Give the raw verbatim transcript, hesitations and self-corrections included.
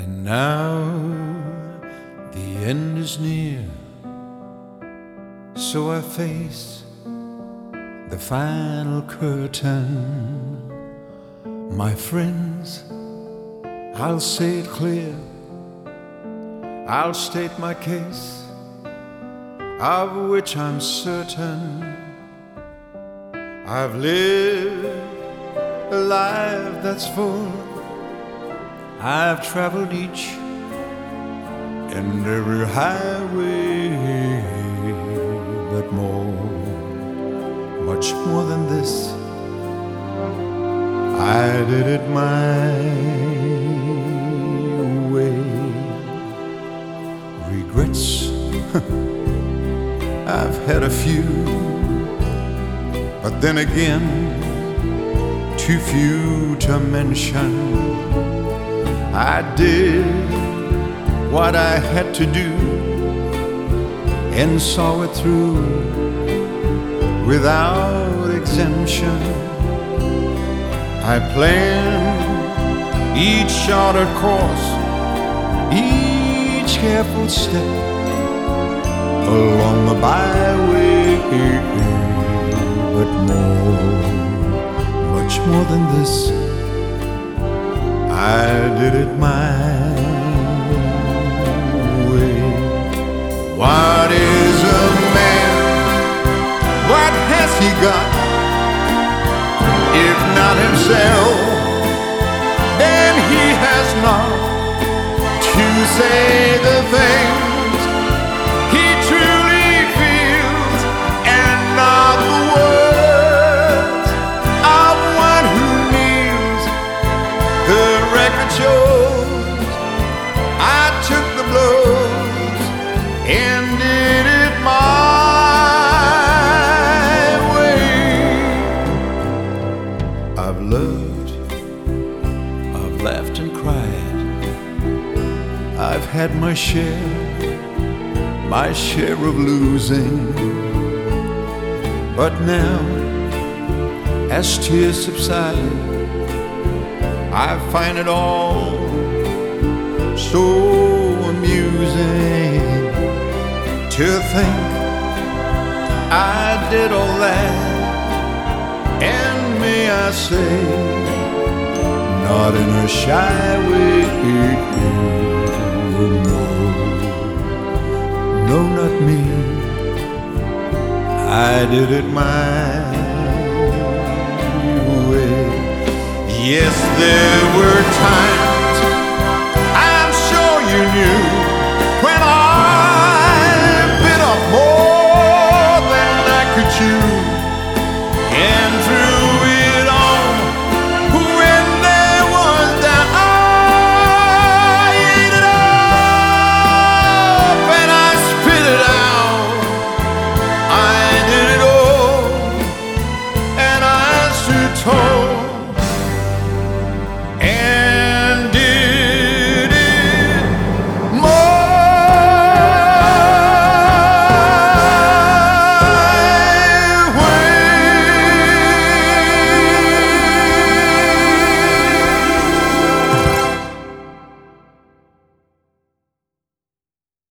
And now the end is near, so I face the final curtain. My friends, I'll say it clear, I'll state my case, of which I'm certain. I've lived a life that's full, I've traveled each and every highway, but more, much more than this, I did it my way. Regrets, I've had a few, but then again, too few to mention. I did what I had to do and saw it through without exemption. I planned each charted course, each careful step along the byway, but more, much more than this, I did it my way. What is a man? What has he got? If not himself, then he has not to say the things he truly feels, and not the words of one who kneels. The record shows I took the blows and did it my way. I've loved, I've laughed and cried, I've had my share, my share of losing. But now, as tears subside, I find it all so amusing to think I did all that, and may I say, not in a shy way, no, no, not me, I did it my way. Yes, there were times, I'm sure you knew, when I bit off more than I could chew.